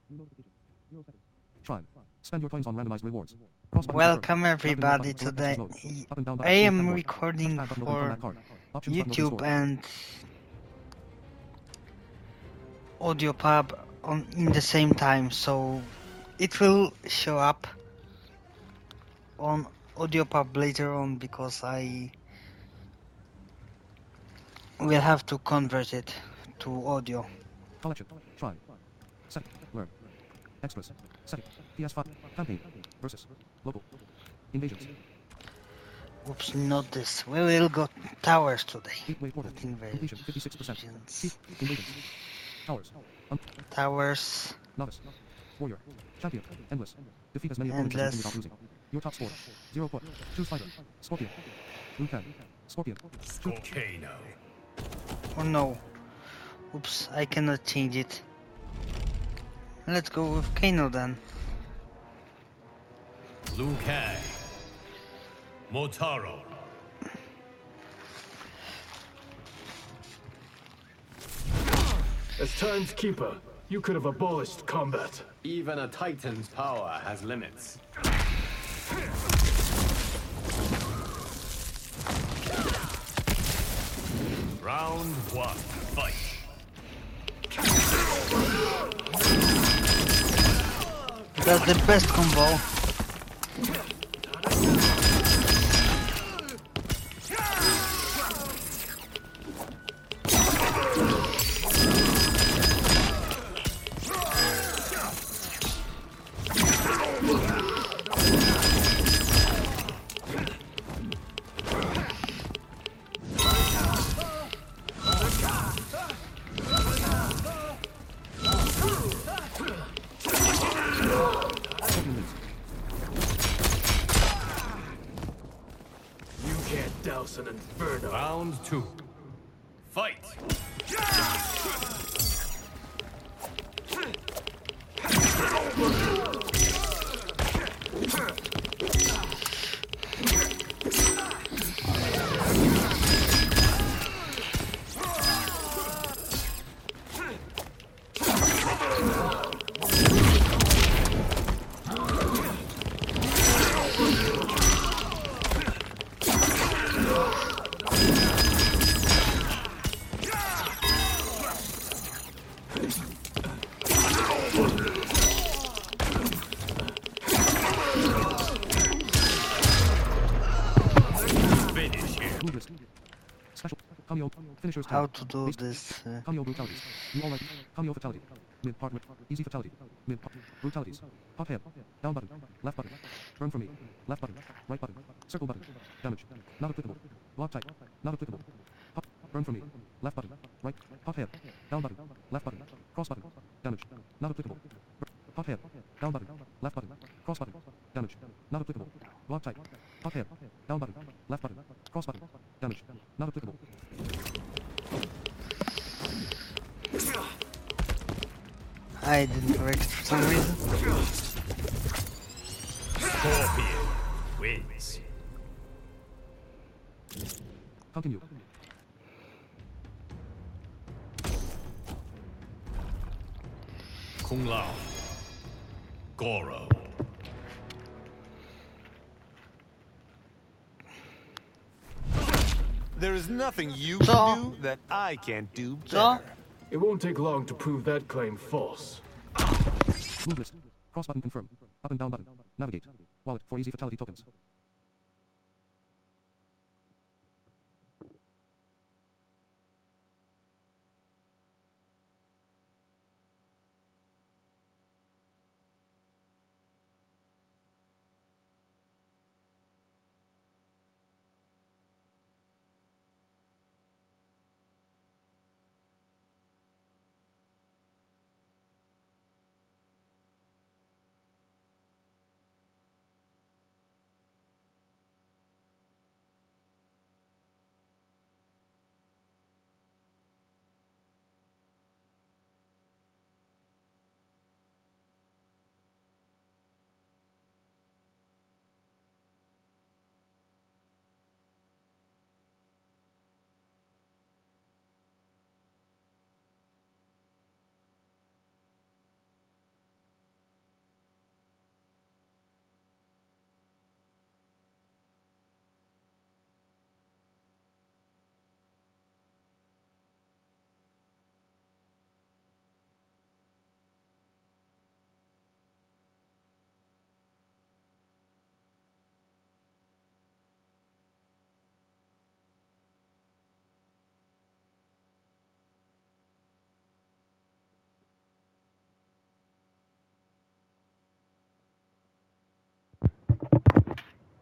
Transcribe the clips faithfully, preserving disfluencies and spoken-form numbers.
Shrine. Spend your coins on randomized rewards. Cross button confirm. Welcome everybody Left and today. right button select Up and down I button to am category. recording Hashtag button open from for that card. Options button open YouTube store. and AudioPub on in the same time, so it will show up on AudioPub later on because I will have to convert it to audio. Collection. Shrine. Setting. Learn. Extras. Setting. P S five. Campaign. Versus. Local. Invasions. Oops, not this. We will go towers today. Gateway portal. Not Completion fifty-six percent. invasions. Invasions. Towers. Um, Towers. Novice. Warrior. Champion. Endless. Defeat as many opponents as you can without losing. Your top score. Zero point. Choose fighter. Scorpion. Blue can. Scorpion. Volcano. Oh no. Oops, I cannot change it. Let's go with Kano then. Liu Kang. Motaro. As Time's Keeper, you could have abolished combat. Even a Titan's power has limits. Round one. Fight. That's the best combo. You can't douse an inferno. Round two. Fight. Finish him. Move list. Special. Cameo. Finishers How tab. to do Base- this? Uh, Cameo brutalities. You all like Cameo fatality. Mid part. Easy fatality. Mid part. Brutalities. Pop head. Down button. Left button. Burn for me. Left button. Right button. Circle button. Damage. Not applicable. Block type. Not applicable. Pop. Burn for me. Left button. Right. Pop head. Down button. Left button. Cross button. Damage. Not applicable. Bur- Pop head. Down button. Left button. Cross button. Damage. Not applicable. Block type. Pop head. Down button. Left button. Cross button. Damage. Not applicable. I didn't correct it for some reason. Scorpion wins. Continue. Kung Lao. Goro. There is nothing you So- can do that I can't do So, better. It won't take long to prove that claim false. Move list. Cross button confirm. Up and down button. Navigate. Wallet for easy fatality tokens.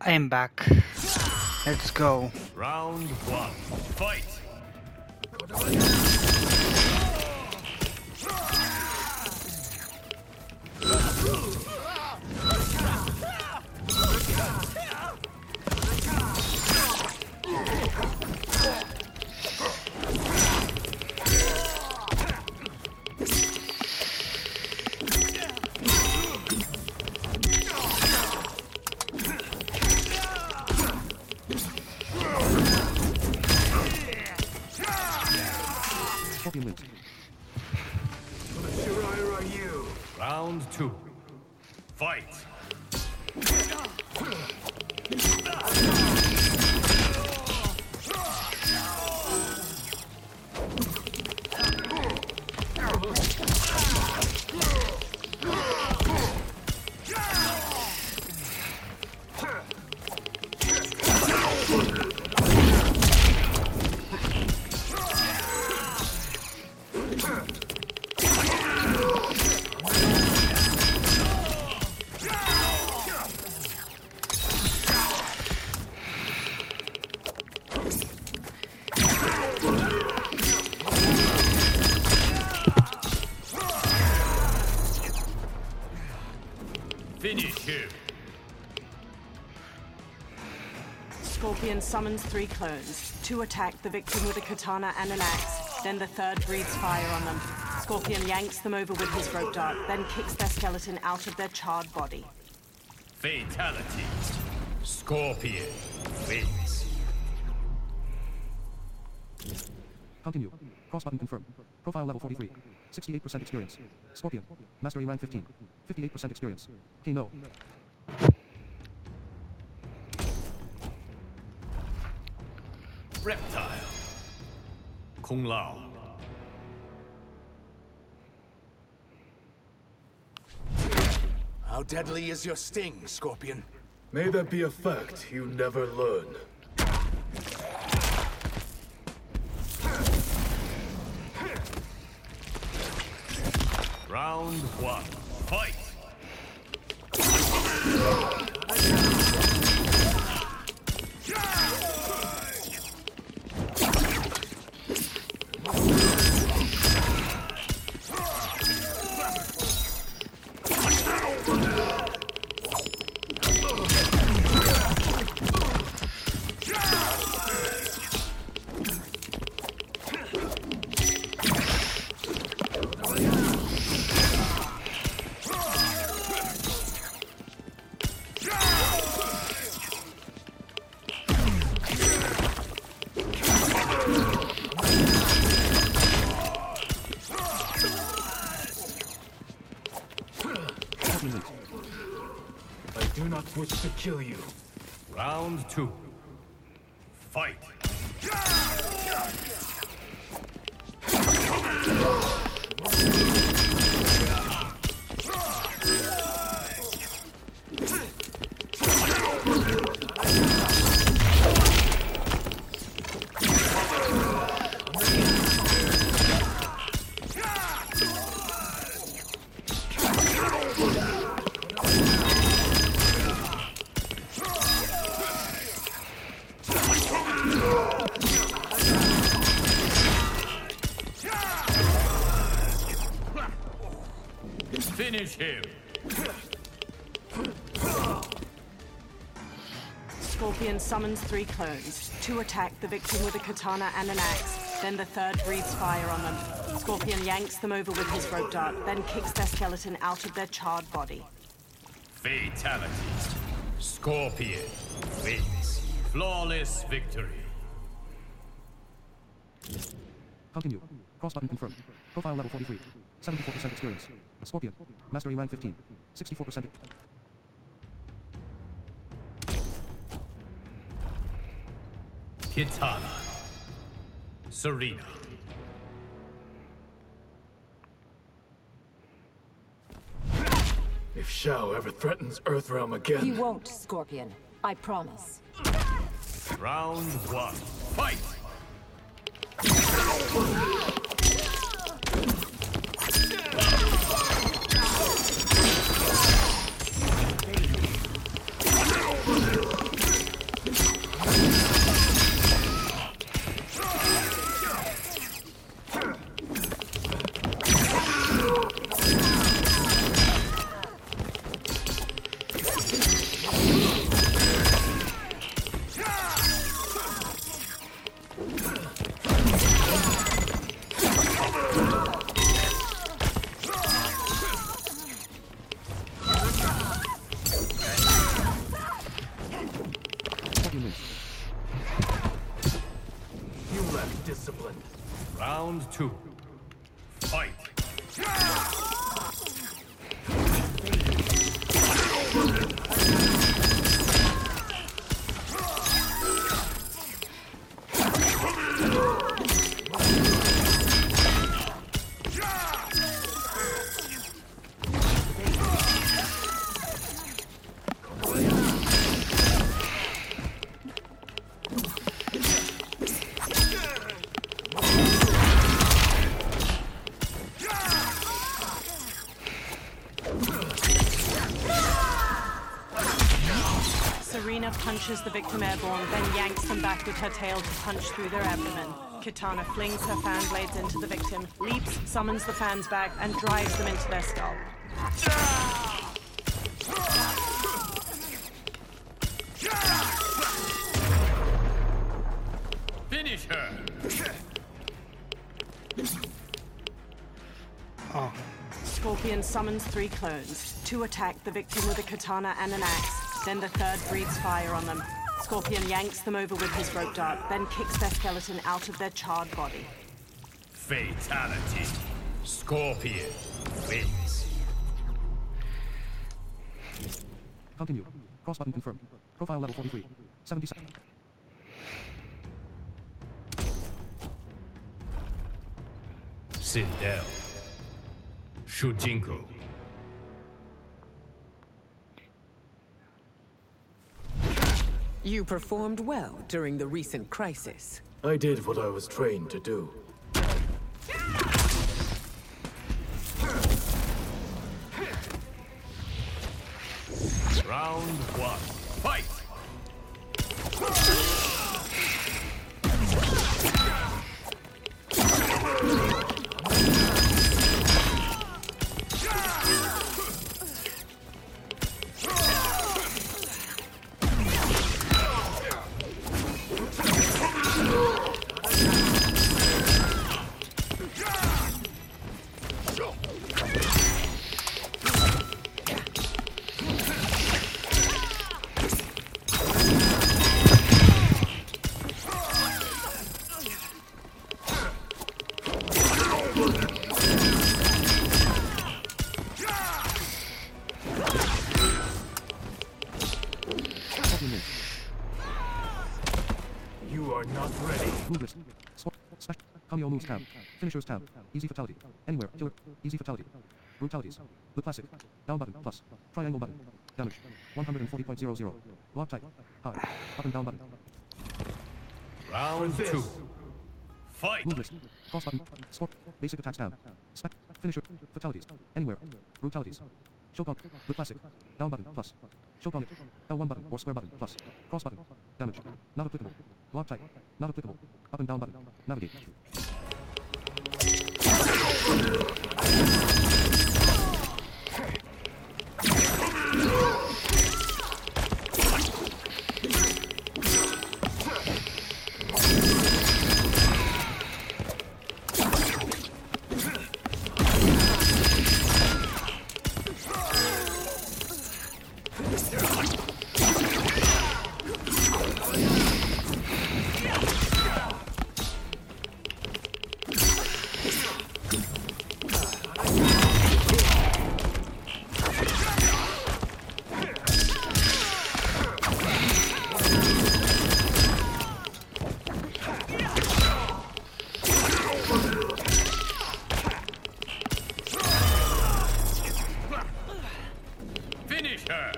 I am back. Let's go. Round one. Fight! Scorpion wins. Shiraiya are you? Round two. Fight! Finish him! Scorpion summons three clones. Two attack the victim with a katana and an axe. Then the third breathes fire on them. Scorpion yanks them over with his rope dart, then kicks their skeleton out of their charred body. Fatality. Scorpion wins. Continue. Cross button confirmed. Profile level forty-three. sixty-eight percent experience. Scorpion. Mastery rank fifteen. fifty-eight percent experience. K no. Reptile. Kung Lao. How deadly is your sting, Scorpion? May that be a fact you never learn. Round one. Fight! I do not wish to kill you. Round two. Fight! Finish him! Scorpion summons three clones. Two attack the victim with a katana and an axe. Then the third breathes fire on them. Scorpion yanks them over with his rope dart, then kicks their skeleton out of their charred body. Fatality. Scorpion wins. Flawless victory. Continue. Cross button confirmed. Profile level forty-three. seventy-four percent experience. Scorpion. Mastery rank fifteen. sixty-four percent. Kitana. Serena. If Shao ever threatens Earthrealm again... You won't, Scorpion. I promise. Round one. Fight! two. Fight! Serena punches the victim airborne, then yanks them back with her tail to punch through their abdomen. Kitana flings her fan blades into the victim, leaps, summons the fans back, and drives them into their skull. Finish her! Oh. Scorpion summons three clones. Two attack the victim with a katana and an axe. Then the third breathes fire on them. Scorpion yanks them over with his rope dart, then kicks their skeleton out of their charred body. Fatality. Scorpion wins. Continue. Cross button confirmed. Profile level forty-three. seventy-seven. Sindel. Shujinko. You performed well during the recent crisis. I did what I was trained to do. Round one. Fight! You are not ready. Move list. Swap. Smash. Kamio moves tab. Finishers tab. Easy fatality. Anywhere. Killer. Easy fatality. Brutalities. The classic. Down button. Plus. Triangle button. Damage. one forty point zero zero. Lock tight. High. Up and down button. Round two. Fight! Move list. Cross button. Score. Basic attacks tab. Smash. Finisher. Fatalities. Anywhere. Brutalities. Choke on. The classic. Down button. Plus. Choke on it. L one button or square button. Plus. Cross button. Damage. Not applicable. Lock tight. Not applicable. Up and down button. Navigate. Finish her!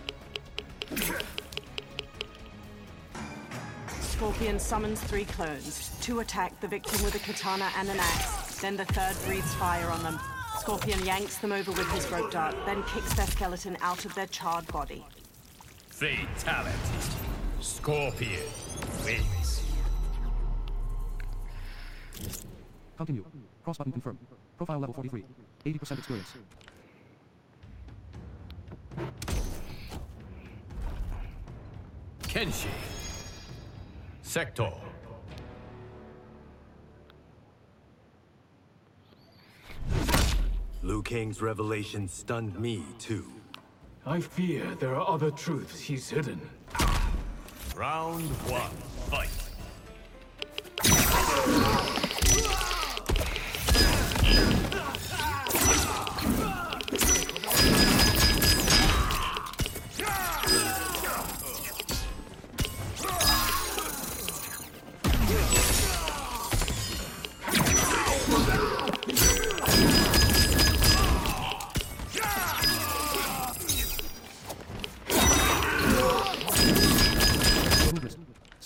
Scorpion summons three clones. Two attack the victim with a katana and an axe. Then the third breathes fire on them. Scorpion yanks them over with his rope dart, then kicks their skeleton out of their charred body. Fatality. Scorpion wins. Continue. Cross button confirmed. Profile level forty-three. eighty percent experience. Kenshi. Sector. Liu Kang's revelation stunned me, too. I fear there are other truths he's hidden. Round one. Fight.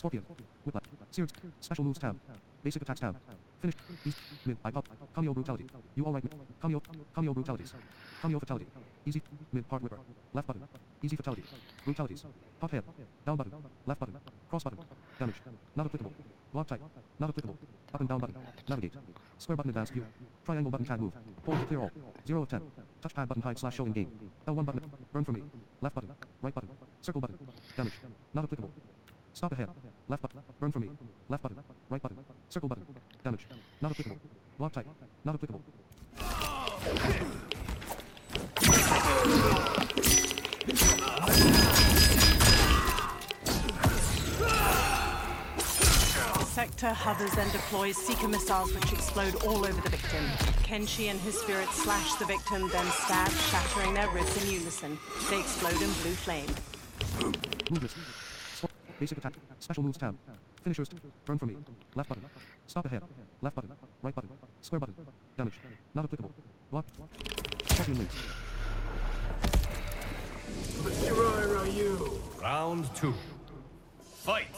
Scorpion. Whiplash. Seared. Special moves tab. Basic attacks tab. Finish. East. Mid. I pop. Kamio brutality. You alright? Kamio. Kamio brutalities. Kamio fatality. Easy. Mid part whipper. Left button. Easy fatality. Brutalities. Pop head. Down button. Left button. Cross button. Damage. Not applicable. Block type. Not applicable. Up and down button. Navigate. Square button advance view. Triangle button tag move. Hold to clear all. zero of ten. Touchpad button hide slash show in game. L one button. Burn for me. Left button. Right button. Circle button. Damage. Not applicable. Stop ahead. Left button. Burn for me. Left button. Right button. Circle button. Damage. Not applicable. Block type. Not applicable. Sector hovers and deploys Seeker missiles which explode all over the victim. Kenshi and his spirit slash the victim, then stab, shattering their ribs in unison. They explode in blue flame. Movements. Basic attack. Special moves tab. Finishers. Burn for me. Left button. Stop ahead. Left button. Right button. Square button. Damage. Not applicable. Block. Scorpion links. The Shirai Ryu. Round two. Fight!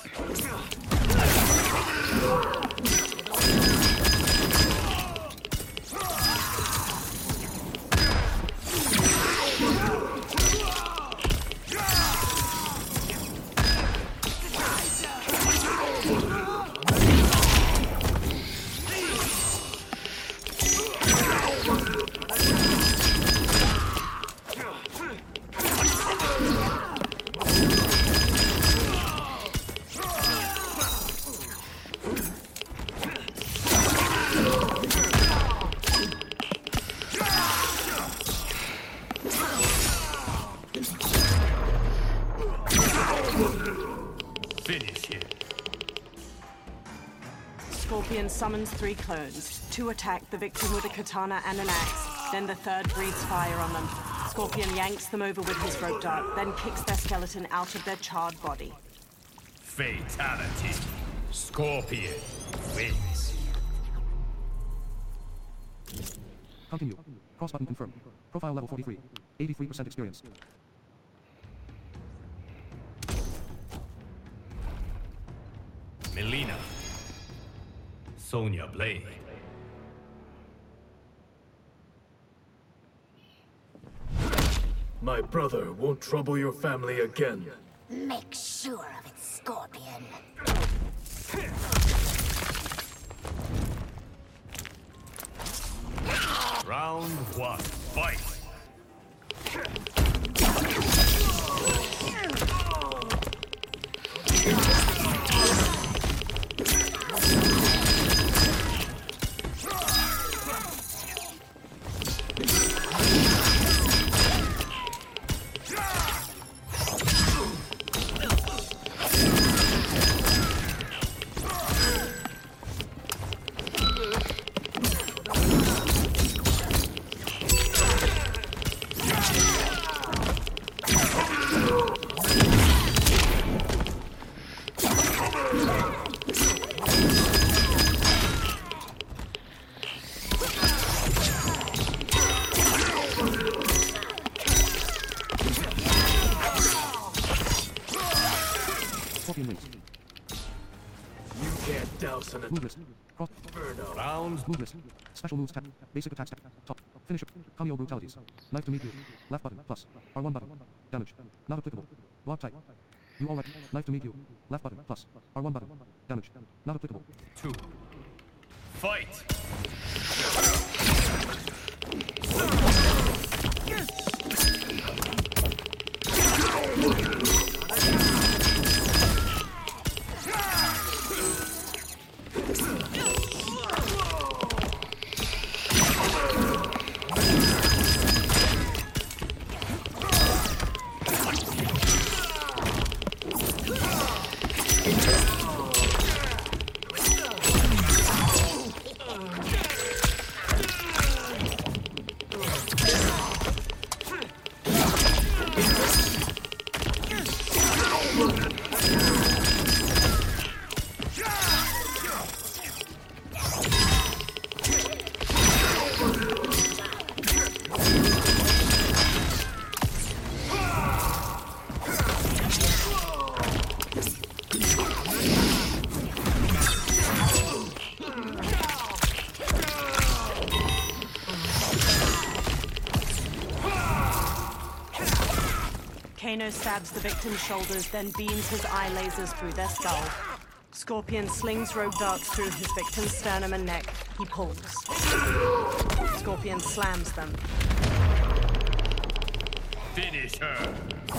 Finish him. Scorpion summons three clones. Two attack the victim with a katana and an axe. Then the third breathes fire on them. Scorpion yanks them over with his rope dart, then kicks their skeleton out of their charred body. Fatality. Scorpion wins. Continue. Cross button confirmed. Profile level forty-three. eighty-three percent experience. Melina. Sonya Blade. My brother won't trouble your family again. Make sure of it, Scorpion. Round one. Fight! Scorpion links. You can't douse an Move list. Cross. inferno. Round Move list. Special moves tab. Basic attacks tab. Top. Finisher. Kamio brutalities. Knife to meet you. Left button. Plus. R one button. Damage. Not applicable. Block type. You alright? Knife to meet you. Left button. Plus. R one button. Damage. Not applicable. two. Fight! Kano stabs the victim's shoulders, then beams his eye lasers through their skull. Scorpion slings rogue darts through his victim's sternum and neck. He pulls. Scorpion slams them. Finish her.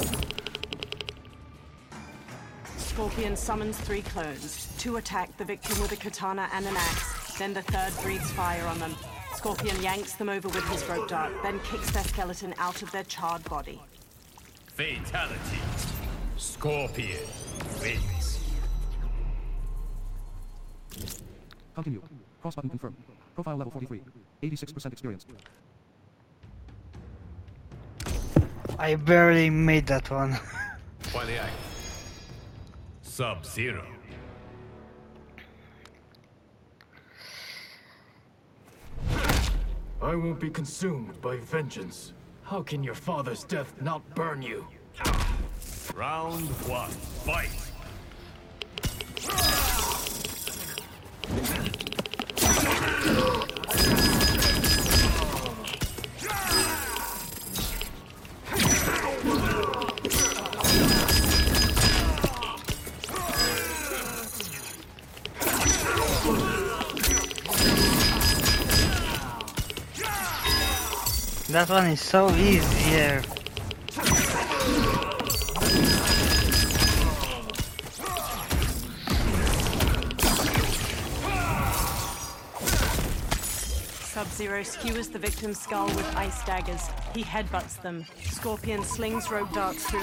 Scorpion summons three clones. Two attack the victim with a katana and an axe. Then the third breathes fire on them. Scorpion yanks them over with his rope dart, then kicks their skeleton out of their charred body. Fatality. Scorpion wins. Continue. Cross button confirmed. Profile level forty-three. eighty-six percent experience. I barely made that one. twenty-eight. Sub-Zero. I will be consumed by vengeance. How can your father's death not burn you? Round one. Fight. That one is so easier. Sub-Zero skewers the victim's skull with ice daggers. He headbutts them. Scorpion slings rogue darts through